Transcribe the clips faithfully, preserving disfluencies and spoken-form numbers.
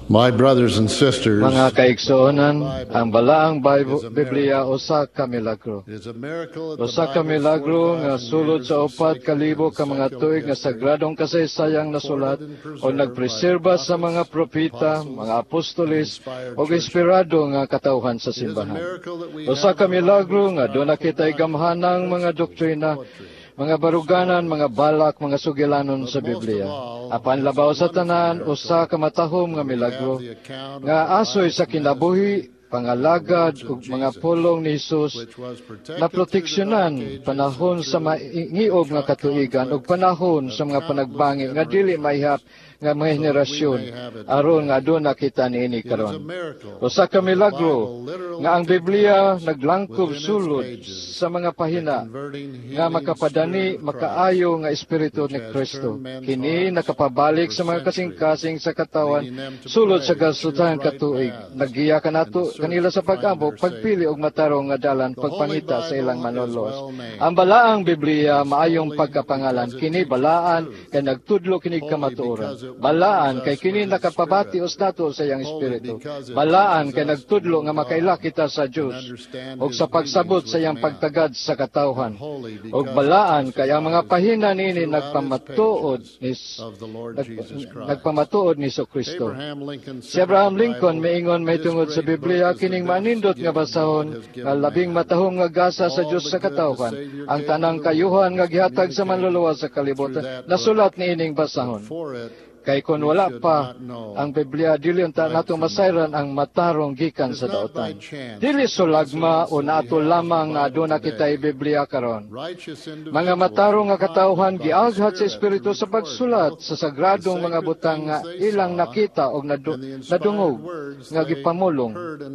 My brothers and sisters, Mga kaigsuonan, ang balaang Bible, Biblia usa ka milagro. it is a miracle that the Usa ka Bible's milagro nga four thousand sulod years sa of upat kalibo ka mga secular tuig nga history sagradong kasaysayang nasulat o nagpreserba sa mga propeta, mga apostolis o inspirado nga katawhan sa It is a simbahan. miracle that we Usa have ka the milagro Bible's nga doon nakita'y gamhanang mga doktrina, mga baruganan, mga balak, mga sugilanon sa Biblia. Apan labaw sa tanan, usa ka matahom nga milagro, nga asoy sa kinabuhi, pangalagad, ug mga pulong ni Jesus, na proteksyonan panahon sa maingiob nga katuigan, ug panahon sa mga panagbangi, nga dili maihap nga mga henerasyon, aron nga doon nakita niini karon. Usa ka milagro, nga ang Biblia naglangkob sulod sa mga pahina, nga makapadani, makaayo nga Espiritu ni Kristo. Kini nakapabalik sa mga kasing-kasing sa katawan, sulod sa gasutahan katuig. Nagiya ka nato kanila sa pag-ambok, pagpili og matarong nga dalan, pagpangita sa ilang manolos. Ang balaang Biblia, maayong pagkapangalan, kini balaan, kay nagtudlo kini kamatuoran. Balaan, kay kini nakapabati os nato sa iyang Espiritu. Balaan, kay nagtudlo nga makaila kita sa Diyos, og sa pagsabot sa iyang pagtagad sa katawhan. Og balaan, kay ang mga pahina nini nagpamatuod ni, nag, nagpamatuod ni So Kristo. Si Abraham Lincoln, maingon may tungod sa Biblia, kining manindot nga basahon, nga labing matahong nga gasa sa Diyos sa katawhan, ang tanang kayuhan nga gihatag sa manluluwa sa kalibutan, nasulat ni ining basahon. Kay kung wala pa ang Biblia, dili unta nato masayran ang matarong gikan sa daotan. Dili sulagma o nato lamang nga aduna kitay Biblia karon. Mga matarong nga katawhan giaghat sa Espiritu sa pagsulat sa sagradong mga butang nga ilang nakita o nadungog nga gipamulong.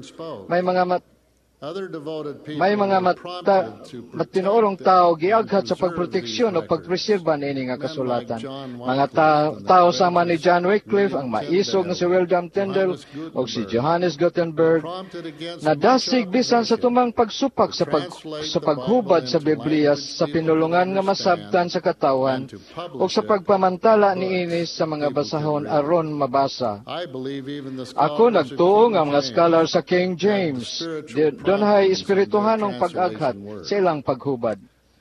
May mga mat May mga mata, matinuorong tao giaghat sa pagproteksyon o pagpreserba niini nga kasulatan. Mga ta- tao sama ni John Wycliffe, ang maisog nga si William Tyndale o si Johannes Gutenberg, nadasig bisan sa tumang pagsupak sa, pag, sa paghubad sa Biblia sa pinulungan nga masabtan sa katawan o sa pagpamantala niini sa mga basahon aron mabasa. Ako nagtuo nga mga scholar sa King James, doon ay espirituhanong pag-aghat sa ilang paghubad.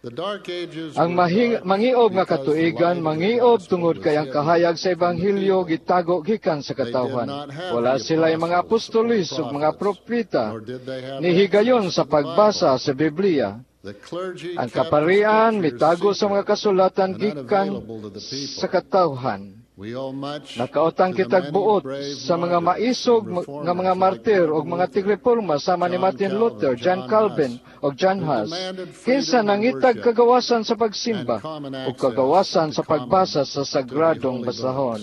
Ang mahing, mangiob nga katuigan, mangiob tungod kay ang kahayag sa Ebanghelyo gitago gikan sa katawhan. Wala sila yung mga apostolis o mga propeta, nihigayon sa pagbasa sa Biblia. Ang kaparian mitago sa mga kasulatan gikan sa katawhan. Nakautang kitag buot sa mga maisog nga mga martir o mga tigreporma sama ni Martin Luther, John Calvin o John Huss. Kinsa nangitag kagawasan sa pagsimba o kagawasan sa pagbasa sa sagradong basahon.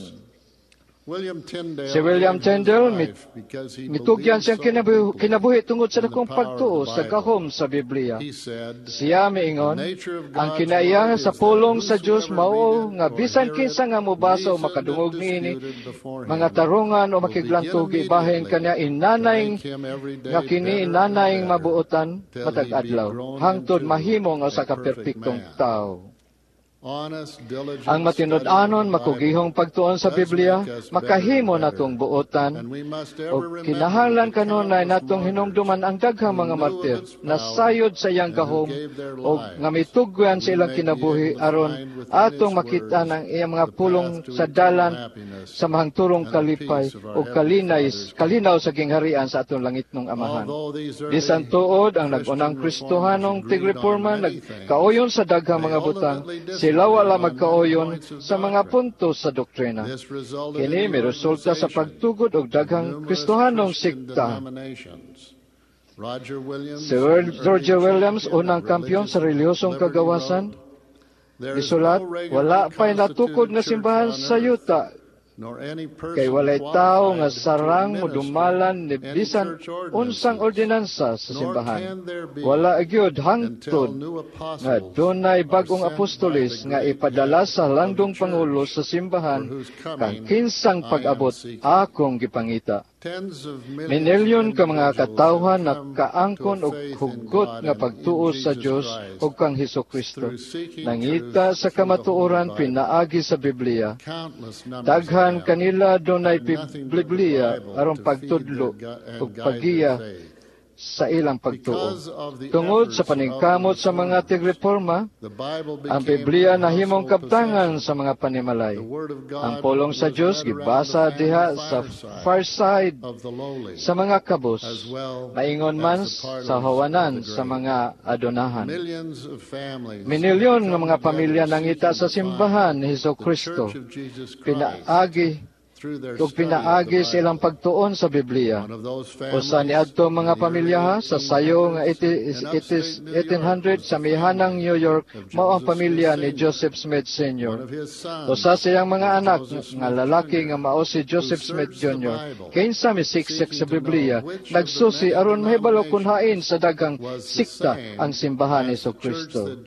Si William Tyndale, mit, mitugyan siyang kinabuhi, kinabuhi tungod sa dakong pagtuo sa gahom sa Biblia. Siya miingon, ang kinaiyahan sa pulong sa Diyos mao nga bisan kinsa nga mubasa o makadungog niini, mga tarungan o makiglantugi bahin kanya inanayng nga kini inanayng mabuotan matag adlaw, hangtod mahimo nga sa kaperpektong tao. Ang matinud-anon, makugihong pagtuon sa Biblia, makahimo natong buotan, o kinahanglan kanunay natong hinumduman ang daghang mga martir, na sayod sa iyang gahom, o nga mitugyan sa ilang kinabuhi, aron atong makita ng iyang mga pulong sa dalan, sa mahangturong kalipay, o kalinay, kalinaw sa gingharian sa atong langitnong amahan. Bisan tuod, ang nagunang Kristohanong tigreporma, nagkaoyon sa daghang mga butang, sila wala magkaoyon sa mga puntos sa doktrina. Kini may resulta sa pagtugod og daghang Kristohanong sikta. Si Roger Williams, unang kampyon sa reliyosong kagawasan, isulat, wala pa'y natukod na simbahan sa yuta, kay walay tao nga sarang modumalan ni bisan unsang ordinansa sa simbahan. Wala gyud hangtod nga dunay bagong apostolis nga ipadala sa landong pangulo sa simbahan kang kinsang pag-abot akong gipangita. Minilyon ka mga katawhan na kaangkon og hugot nga pagtuo sa Dios ug kang Hesukristo. Nangita sa kamatuoran pinaagi sa Biblia. Daghan kanila dunay Biblia aron pagtudlo ug pagiya sa ilang pagtuo. Tungod sa paningkamot sa mga tigreforma, ang Biblia nahimong kabtangan sa mga panimalay. Ang pulong sa Dios gibasa diha sa far side sa mga kabus, maingon man sa hawanan sa mga adonahan. Minilyon nga mga pamilya nangita sa simbahan ni Hesukristo, pinaagi ug pinaagi sa ilang pagtuon sa Biblia. Usa niadto mga pamilya sa sayo nga eighteen hundred sa mihanang New York, mao ang pamilya ni Joseph Smith Senior Usa siyang mga anak nga lalaki nga mao si Joseph Smith Junior Kinsa misiksik sa Biblia, nagsusi aron mahibalo kun hain sa daghang sikta ang simbahan ni Hesukristo.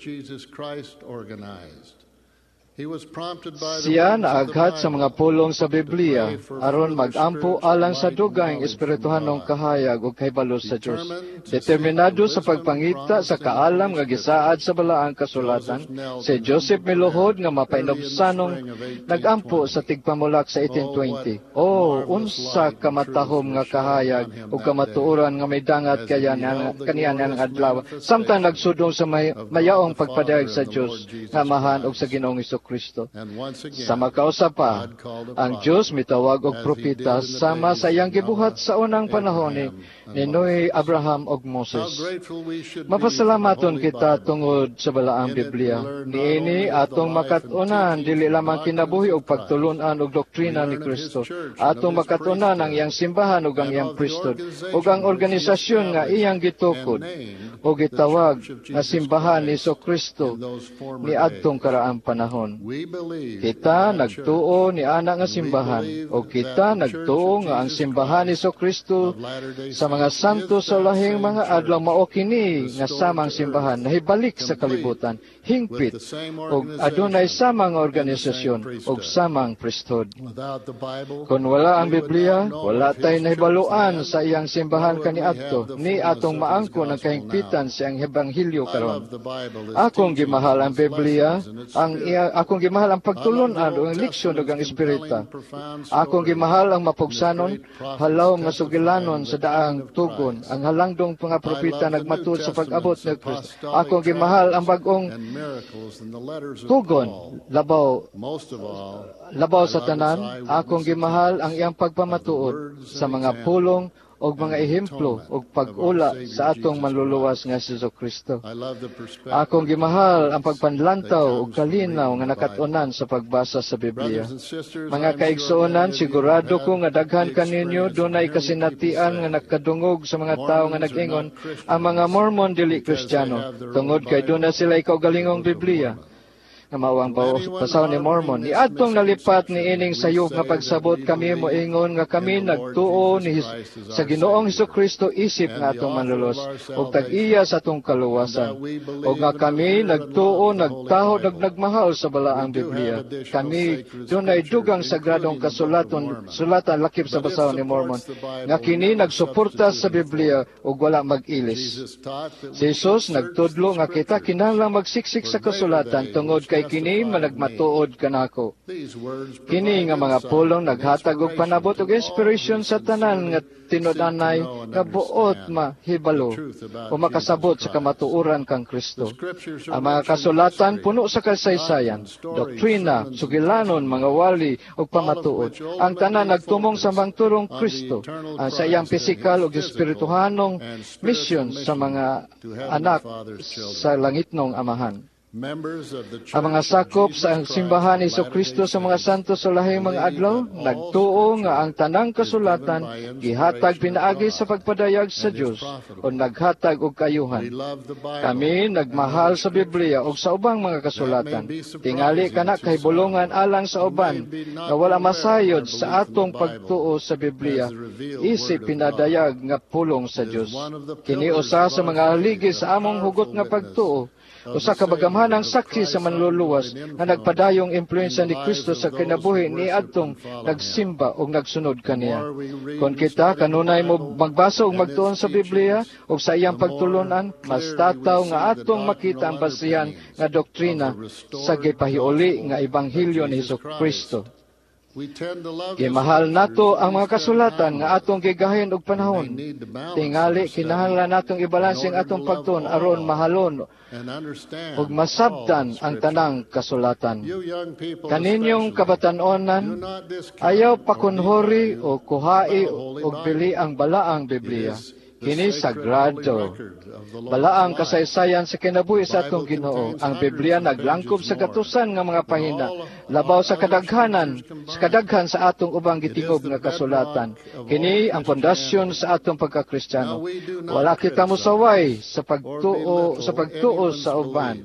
Siya naaghat sa mga pulong sa Biblia aron mag-ampo alang sa dugang espirituhanong kahayag ug kahibalo sa Dios. Determinado sa pagpangita sa kaalam nga gisaad sa balaang kasulatan, si Joseph miluhod nga mapainobsanong nag-ampo sa tigpamulak sa eighteen twenty. Oh, unsa kamatahom nga kahayag ug kamatuoran nga may dangat kaya kaniya nga adlaw. Samtang nagsudong sa may, mayaong pagpadayag sa Dios nga mahan ug sa Ginoong Kristo. Sa makausap pa, ang Diyos mitawag og propeta sama sa iyang gibuhat sa unang panahon ni, ni Noe, Abraham ug Moses. Mapasalamaton kita tungod sa balaang Biblia. Niini atong makatunan dili lamang kinabuhi og pagtulunan og doktrina ni Kristo. Atong makatunan ang iyang simbahan ug ang iyang priesthood ug ang organisasyon nga iyang gitukod o gitawag nga simbahan ni Hesukristo ni adtong karaang panahon. Kita nagtuo ni ana nga simbahan o kita nagtuo nga ang simbahan ni Hesukristo sa mga santo sa lahing mga adlaw mao kini nga samang simbahan nahibalik sa kalibutan, hingpit ug adunay samang organisasyon ug samang priesthood. Kung wala ang Biblia, wala tay nahibaluan sa iyang simbahan kaniadto ni atong maangkon ang kahingpitan sa iyang ebanghelyo karon. Akong gimahal ang Biblia, ang iya, akong gimahal ang pagtulunan o ang leksyon ug ang espirita. Akong gimahal ang mapugsanon, halaw nga sugilanon sa daang tugon, ang halangdong mga propeta nagmatud sa pag-abot ni Kristo. Akong gimahal ang bag-ong tugon, labaw labaw sa tanan. Akong gimahal ang iyang pagpamatuod sa mga pulong og mga ehemplo og pag-ula sa atong manluluwas nga si Hesukristo. Akong gimahal ang pagpanlantaw og kalinaw nga nakatunan sa pagbasa sa Biblia. Mga kaigsuonan, sigurado ko nga daghan kaninyo dunay kasinatian nga nakadungog sa mga tawo nga nag-ingon ang mga Mormon dili Kristiyano tungod kay dunay sila kaugalingong Biblia. Nga mawang basaw ni Mormon. Niadtong nalipat ni ining sayop nga pagsabot kami moingon nga kami nagtuo ni sa Ginoong Hesukristo isip nga atong manlulos ug tag-iya sa atong kaluwasan. Ug nga kami nagtuo nagtahod ug nagmahal sa balaang Biblia. Kami dunay dugang sagradong kasulaton sulatan lakip sa basaw ni Mormon nga kini nagsuporta sa Biblia ug wala mag-ilis. Si Jesus nagtudlo nga kita kinahanglang magsiksik sa kasulatan tungod kay kini managmatuod kanako. Kini nga mga pulong naghatag og panabot ug inspiration sa tanan nga tinud-anay nga buot mahibalo o makasabot sa kamatuoran kang Kristo. Ang mga kasulatan puno sa kasaysayan, doktrina, sugilanon, mga wali ug pamatuod. Ang tanan nagtumong sa mangturong Kristo ang sa iyang pisikal ug espirituhanong misyon sa mga anak sa langitnong amahan. Ang mga sakop sa simbahan ni Hesukristo sa mga santo sa lahing mga adlaw, nagtuo nga ang tanang kasulatan gihatag pinaagi sa pagpadayag sa Dios o naghatag og kayuhan. Kami nagmahal sa Biblia o sa ubang mga kasulatan. Tingali kana kay bulungan alang sa uban nga wala masayod sa atong pagtuo sa Biblia isip pinadayag nga pulong sa Dios. Kini usa sa mga haligi sa among hugot nga pagtuo. Usa ka bagamhan katotohanang saksi sa manluluwas nga nagpadayong impluensya ni Kristo sa kinabuhi ni adtong nagsimba o nagsunod kaniya. Kung kita kanunay mo magbasa o magtuon sa Biblia o sa iyang pagtulunan, mas tataw nga atong makita ang basihan nga doktrina sa gipahiuli nga Ebanghelyo ni Jesucristo. Gimahal nato ang mga kasulatan nga atong gigahin og panahon. Tingali kinahanglan natong ibalanse ang atong pagtuon aron mahalon ug masabtan ang tanang kasulatan. Kaninyong kabatan-onan, ayaw pakunhori o kuhai og pili ang balaang Biblia. Kini sagrado. Balaang kasaysayan sa kinabuhi sa atong Ginoo. Ang Biblia naglangkob sa katusan nga mga pahina, labaw sa kadaghanan, sa kadaghan sa atong ubang gitingob nga kasulatan. Kini ang pundasyon sa atong pagkakristyano. Wala kita mosaway sa pagtuo sa pagtuo sa uban.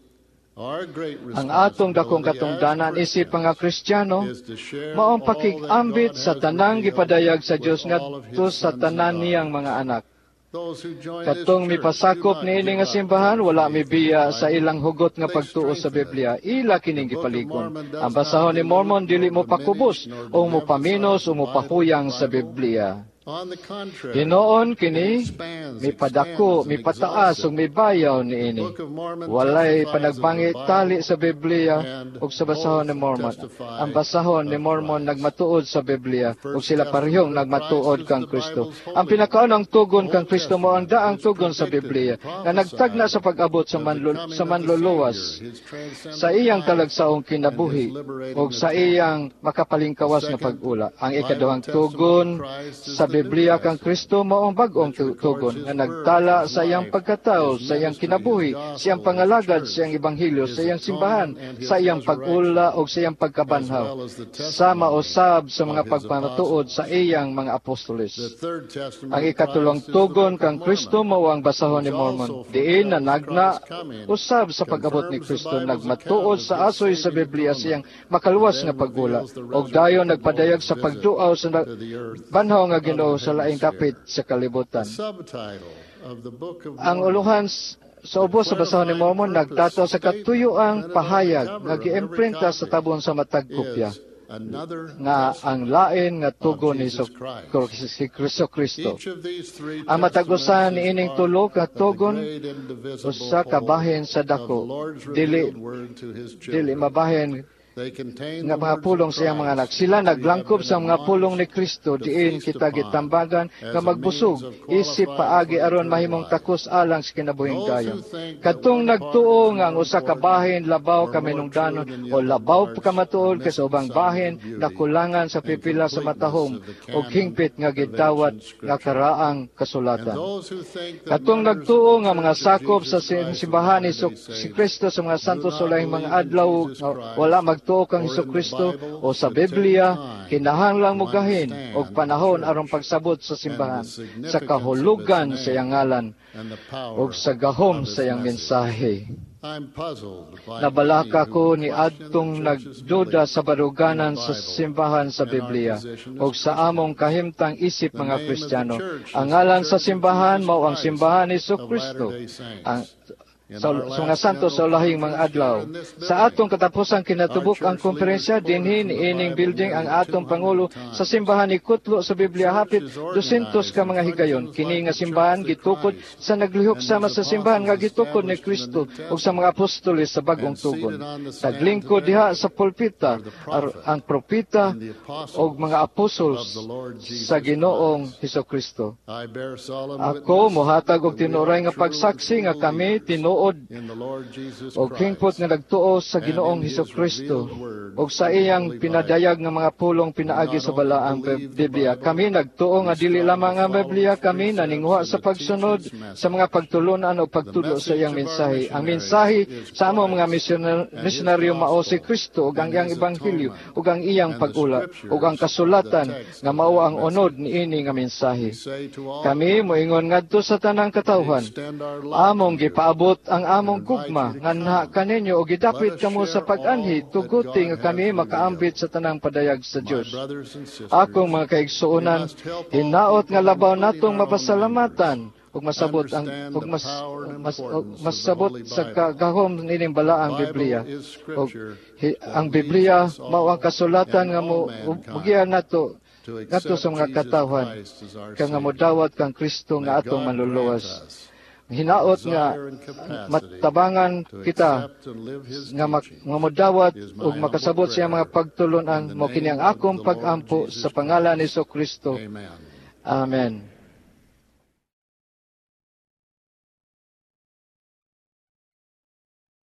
Ang atong dakong katungdanan isip mga Kristiyano maong pakig-ambit sa tanang gipadayag sa Dios ngadto sa tanan niyang mga anak. Katong mipasakop niini nga simbahan, wala mibiya sa ilang hugot nga pagtuo sa Biblia. Ila kining gipalikon. Ang basahon ni Mormon dili mo pakubos o mo paminos o mo pahuyang sa Biblia. Hinoon kini mipadako, mipataas ug mibayaw niini. Walay panagbangi tali sa Biblia ug sa basahon ni Mormon. Ang basahon ni Mormon nagmatuod sa Biblia ug sila parehong nagmatuod kang Kristo. Ang pinakaunang tugon kang Kristo mo ang daang tugon sa Biblia nga nagtagna sa pag-abot sa manlul- sa manluluwas, sa iyang talagsaong kinabuhi ug sa iyang makapalingkawas nga pag-ula. Ang ikaduhang tugon sa Biblia kang Kristo maong bag-ong tugon nga nagtala sa iyang pagkatao, sa iyang kinabuhi, sa iyang pangalagad, sa iyang ebanghelyo, sa iyang simbahan, sa iyang pag-ula o sa iyang pagkabanhaw, sa mausab sa mga pagpamatuod sa iyang mga apostoles. Ang ikatulong tugon kang Kristo mao ang basahon ni Mormon. Diin na nagna usab sa pag-abot ni Kristo nagmatuod sa asoy sa Biblia sa iyang makaluwas nga pag-ula og dayon nagpadayag sa pagduaw sa banhaw nga Ginoo sa laing kapit sa kalibutan. Ang uluhan sa ubos sa basahon ni Mormon nagtato sa katuyuang pahayag nga giimprinta sa tabon sa matag kopya nga ang lain nga tugon ni si Kristo Kristo. Ang matagusan ni ining tulo ka tugon usa ka bahin sa dako, dili dili mabahin nga mga pulong sa iyang mga anak. Sila naglangkob sa mga pulong ni Kristo, diin kita gitambagan nga magbusog, isip paagi aron mahimong takos alang sa kinabuhing dayon. Katong nagtuo nga ang usa ka bahin labaw ka minungdanon o labaw pa ka matuod ka sa ubang bahin nakulangan sa pipila sa matahom o hingpit nga gidawat nga karaang kasulatan. Katong nagtuo nga mga sakop sa simbahan ni si Kristo sa mga santos ulayng mga adlaw wala mag tuo kang Jesucristo o sa Biblia, kinahanglang mugahin og panahon aron pagsabot sa simbahan, sa kahulugan sa iyang ngalan, og sa gahom sa iyang mensahe. Nabalaka ko ni adtong nagduda sa baruganan sa simbahan sa Biblia o sa among kahimtang isip mga Kristiyano. Ang ngalan sa simbahan mao ang simbahan ni Jesucristo. Ang sa so, mga santos sa ulahing mga adlaw. Sa atong katapusang kinatubok ang konferensya, dinhin ining building ang atong Pangulo sa simbahan ni Kutlo sa Biblia hapit dusintos ka mga higayon. Kini nga simbahan gitukod sa naglihok sama sa simbahan nga gitukod ni Kristo ug sa mga apostoles sa bagong tugon. Naglingkod diha sa pulpita ang propeta ug mga apostol sa Ginoong Hesukristo. Ako mohatag og tinuray nga pagsaksi nga kami tinuod o hingpot nga nagtuo sa Ginoong Hesukristo o sa iyang pinadayag nga mga pulong pinaagi sa balaang Biblia. Kami nagtuo nga dili lamang ang Biblia, kami naninguha sa pagsunod sa mga pagtulunan o pagtulo sa iyang mensahe. Ang mensahe sa among mga misyonaryo mao si Kristo ug ang iyang ebanghelyo ug ang iyang pag-ula ug ang kasulatan nga mao ang unod niini nga mensahe. Kami moingon ngadto sa tanang katawhan, among gipaabot ang among gugma nga naha kaninyo o gidapit kamo sa pag-anhi tuguti nga kami makaambit sa tanang padayag sa Dios. Akong mga kaigsuonan, hinaot nga labaw natong mapasalamatan ug masabot ang ug mas mas ug masabot sa kagahom nining balaang Biblia. Ug hi- ang Biblia mao ang kasulatan nga mo mugian nato ngadto sa mga katawhan kang nga modawat kang Kristo nga atong manluluwas. Hinaot nga matabangan kita nga, mak- nga modawat ug makasabot siya mga pagtulunan mo kini ang akong pag-ampo sa pangalan ni Kristo. Amen.